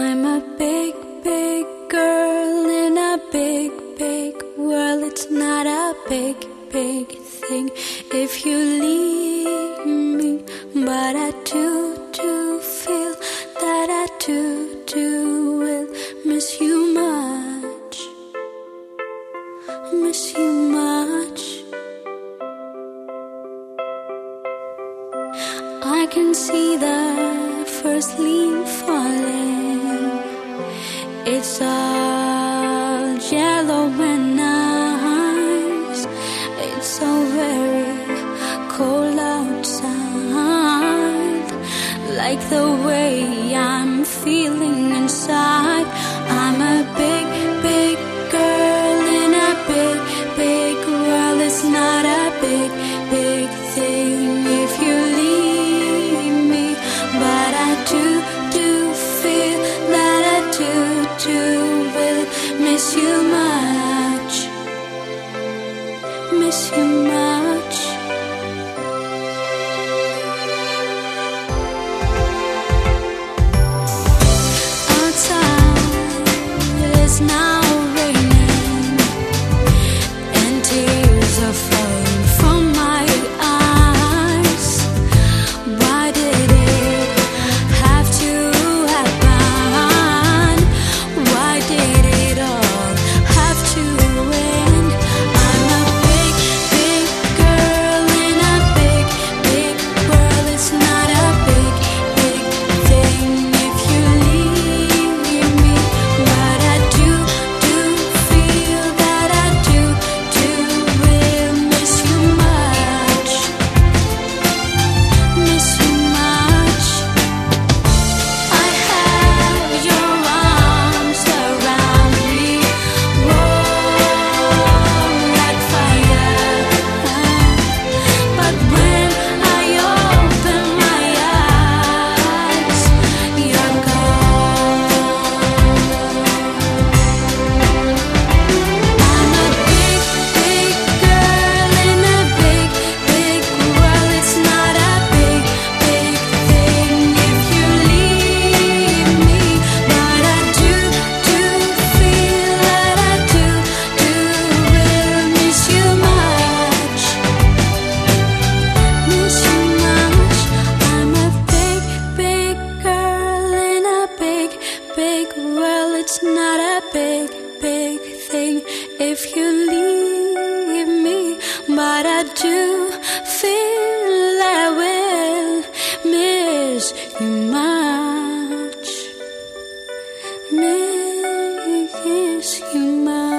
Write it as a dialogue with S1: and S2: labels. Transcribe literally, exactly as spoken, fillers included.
S1: I'm a big, big girl in a big, big world. It's not a big, big thing if you leave me, but I do, do feel that I do, do will miss you much, miss you much. I can see the first leaf falling. It's all yellow and nice. It's so very cold outside, like the way I'm feeling inside. I'm a big, big girl in a big, big world. It's not a big, big thing if you leave me, but I do, do feel that I do, do will miss you much, miss you much. Outside it is now raining, and tears are falling from my eyes. Why did it have to happen? Why did it all have to end? I'm a big, big girl in a big, big world. It's not a big, big thing if you leave me, but I do, do feel that I do, do will miss you much, miss you much. I have your arms around me, warm like fire, but when I open my eyes, you're gone. I'm a big, big girl in a big, big world. It's not a big, big thing if you leave me, but I do, do feel that I do, do will miss you much, miss you much. I'm a big, big girl in a big, big world. It's not a big, big thing if you leave me, but I do feel I will miss you much, miss you much.